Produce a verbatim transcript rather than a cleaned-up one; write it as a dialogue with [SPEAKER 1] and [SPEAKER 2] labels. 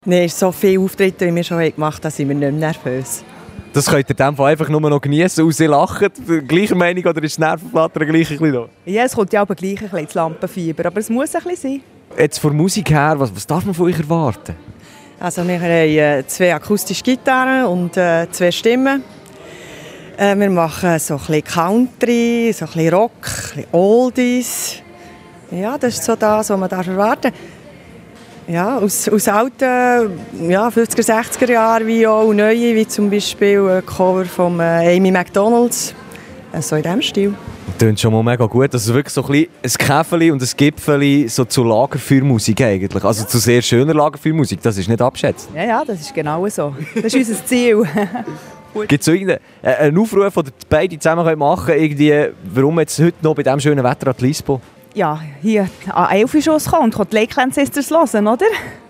[SPEAKER 1] Nein, so viele Auftritte, wie wir schon gemacht haben, da sind wir nicht mehr nervös.
[SPEAKER 2] Das könnt ihr in dem Fall einfach nur noch genießen und sie lachen. Gleiche Meinung oder ist das Nervenflattern gleich ein bisschen da?
[SPEAKER 1] Ja, es kommt ja aber gleich ein bisschen ins Lampenfieber, aber es muss ein bisschen sein.
[SPEAKER 2] Jetzt von Musik her, was, was darf man von euch erwarten?
[SPEAKER 1] Also wir haben äh, zwei akustische Gitarren und äh, zwei Stimmen. Äh, wir machen so ein bisschen Country, so ein bisschen Rock, ein bisschen Oldies. Ja, das ist so das, was man erwarten darf. Ja, aus, aus alten ja, fünfziger, sechziger Jahren wie auch neue, wie zum Beispiel ein Cover von äh, Amy McDonalds. Äh, so in diesem Stil.
[SPEAKER 2] Das klingt schon mal mega gut. Also wirklich so ein bisschen ein Käferli und ein Gipfeli so zu Lagerfeuermusik eigentlich. Also zu sehr schöner Lagerfeuermusik, das ist nicht abschätzen.
[SPEAKER 1] Ja, ja, das ist genau so. Das ist unser Ziel.
[SPEAKER 2] Gibt es so einen Aufruf, den beide zusammen machen können, irgendwie, warum jetzt heute noch bei diesem schönen Wetter an die Lisbo?
[SPEAKER 1] Ja, hier an elf Uhr kommt, kommt die Lakeland Sisters hören, oder?